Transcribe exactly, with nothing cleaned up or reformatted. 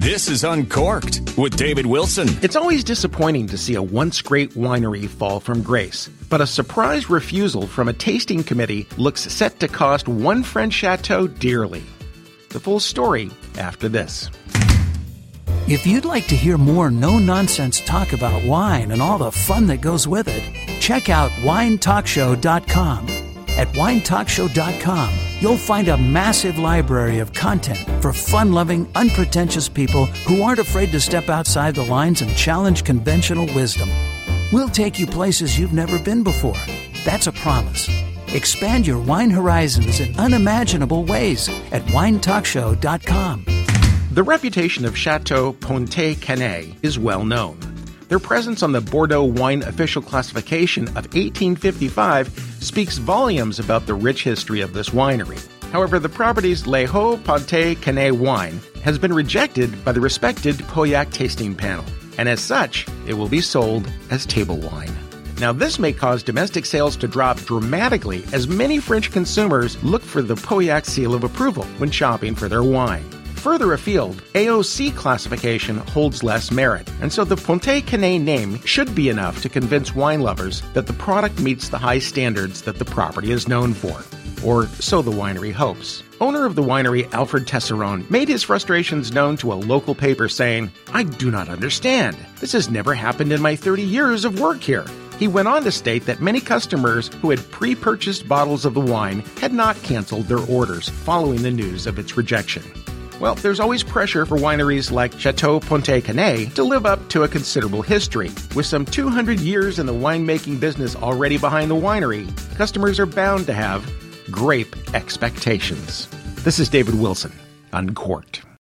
This is Uncorked with David Wilson. It's always disappointing to see a once great winery fall from grace, but a surprise refusal from a tasting committee looks set to cost one French chateau dearly. The full story after this. If you'd like to hear more no-nonsense talk about wine and all the fun that goes with it, check out wine talk show dot com. At wine talk show dot com, you'll find a massive library of content for fun-loving, unpretentious people who aren't afraid to step outside the lines and challenge conventional wisdom. We'll take you places you've never been before. That's a promise. Expand your wine horizons in unimaginable ways at wine talk show dot com. The reputation of Chateau Pontet Canet is well known. Their presence on the Bordeaux Wine Official Classification of eighteen fifty-five speaks volumes about the rich history of this winery. However, the property's Les Hauts Pontet Canet wine has been rejected by the respected Pauillac tasting panel, and as such, it will be sold as table wine. Now, this may cause domestic sales to drop dramatically as many French consumers look for the Pauillac seal of approval when shopping for their wine. Further afield, A O C classification holds less merit, and so the Pontet Canet name should be enough to convince wine lovers that the product meets the high standards that the property is known for. Or so the winery hopes. Owner of the winery, Alfred Tesseron, made his frustrations known to a local paper saying, "I do not understand. This has never happened in my thirty years of work here." He went on to state that many customers who had pre-purchased bottles of the wine had not canceled their orders following the news of its rejection. Well, there's always pressure for wineries like Chateau Pontet Canet to live up to a considerable history. With some two hundred years in the winemaking business already behind the winery, customers are bound to have grape expectations. This is David Wilson, Uncorked.